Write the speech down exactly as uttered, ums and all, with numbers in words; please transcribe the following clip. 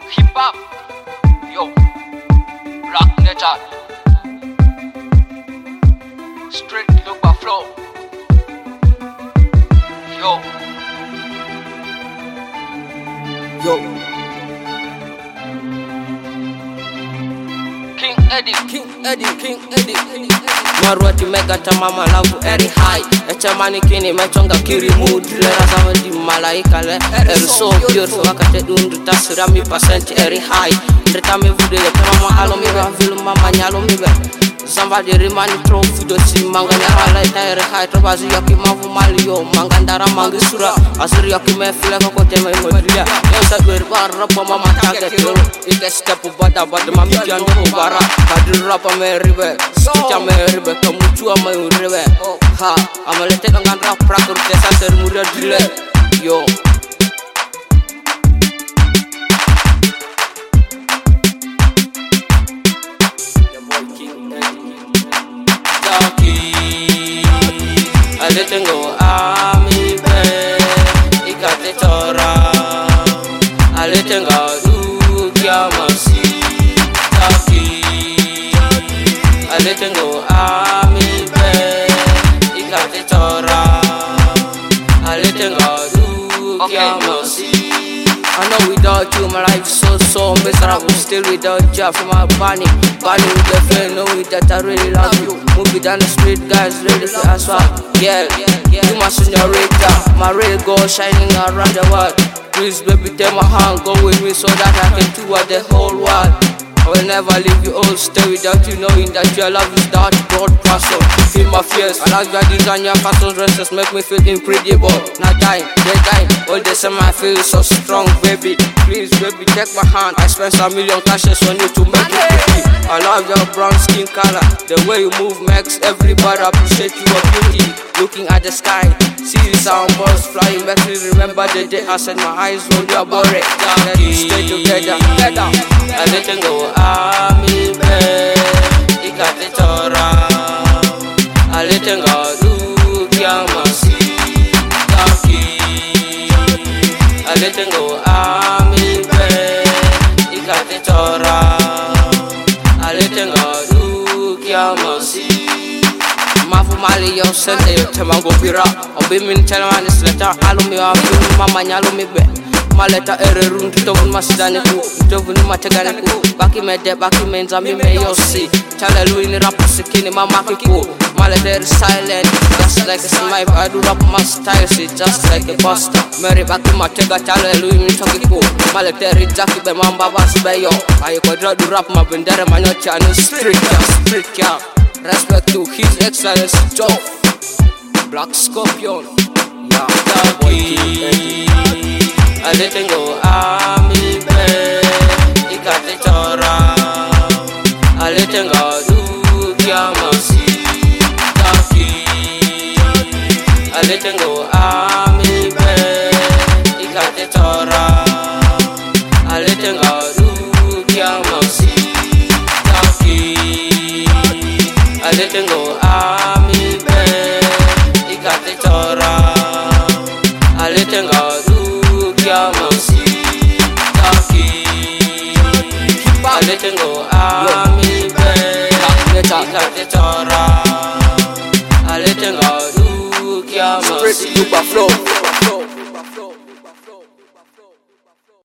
hip hop, yo, rock nature, straight look by flow, yo, Yo, King Eddie, King Eddie, King Eddie. Marwati mega tamama lavu eri high. Echa mani kini mechonga kiri mood. Lera sama di malaika le. Eri so beautiful wakate dundu tasura mi percent eri high. Rita me vude ya tamama alo mi ba vilu mama nyalo mi be. Zamba di rimani tro fudo si manga nyara ita eri high. Trobazi yoki mavu mali yo manga ndara mangi sura. Asiri yoki me file koko teme imodilia. Yonsa gweri barra pa mama target yo. Ike step bada bada mami jando ubara. Kadri rapa me ribe. Kita me ribe kamuchua me ribe. Ha, amalete kangan rap prakur desa termuda dile. Yo. Ale tengo a mi be, ikate chora. Ale tengo dukia masi taki. Ale tengo a mi be, ikate chora. Ale tengo dukia masi. I know without you my life so so miserable. Still without you for my bunny. Bunny with the friend, know that I really love you. Moving down the street, guys ready for us. Yeah, you my señorita, my real gold shining around the world. Please baby take my hand, go with me so that I can tour the whole world. I will never leave you all, stay without you, knowing that your love is that broad person. Feel my fears, I like your design, your fashion dresses make me feel incredible. Not dying, they dying, all the same I feel so strong, baby. Please, baby, take my hand, I spent a million cashes on you to make you pretty. I love your brown skin color, the way you move makes everybody appreciate your beauty. Looking at the sky, see the sound birds flying, makes me remember the day I set my eyes on your body. Let's stay together, together. I let them go. Ami be, ikate chora. Ale tenga dukia masi taki. Ale tengo ami be, ikate chora. Ale tenga dukia masi. Mafu mali yo sende yo temango bira. Obi min telman isleta alumi wa bimu mama nyalumi be. Maleta ere rundi to vun masidane ku to vun mategane ku baki mede baki menza mi me yo si chale lu ini rap sikini mama ku maleta ere silent just like a sniper. I do rap my style see just like a buster. Mary baki matega chale lu ini toki ku maleta ere jaki be mamba basi be yo ayo ko do rap ma bendere manyo chanu street ya street ya. Respect to his excellence Joe Black Scorpion. Yeah, that boy. Ale tengo a mi be, ikate chora. Ale tengo dukia masi taki. Ale tengo a mi be, ikate chora. Ale tengo dukia masi taki. Ale tengo a mi be, ikate chora. Ale tengo Ale tengo a mi be, ikate chora. Ale tengo dukia masi. Straight look by flow.